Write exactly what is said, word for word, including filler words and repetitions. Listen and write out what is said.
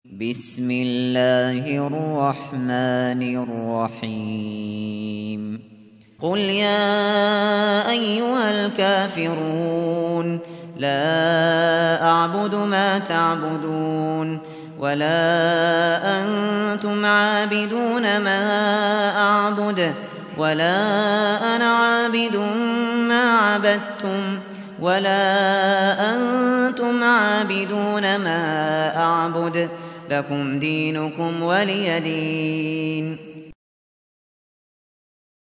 بسم الله الرحمن الرحيم قل يا أيها الكافرون لا أعبد ما تعبدون ولا أنتم عابدون ما أعبد ولا أنا عابد ما عبدتم ولا أنتم عابدون ما أعبد لكم دينكم ولي دين.